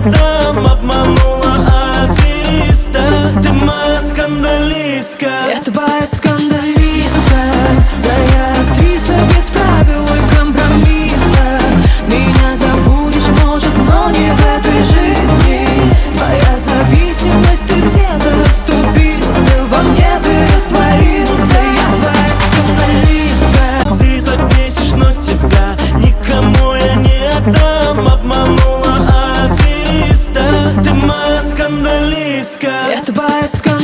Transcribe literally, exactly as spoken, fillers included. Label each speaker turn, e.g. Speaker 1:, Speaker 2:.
Speaker 1: отдам. Обманула афериста, ты моя скандалистка.
Speaker 2: Я твоя скандалистка, да я актриса без правил и компромисса. Меня забудешь, может, но не в этой жизни. Твоя зависимость, ты где-то оступился, во мне ты растворился. Я твоя скандалистка.
Speaker 1: Ты так бесишь, но тебя никому я не отдам. Обманула афериста, ты моя скандалистка.
Speaker 2: Я твоя скандалистка.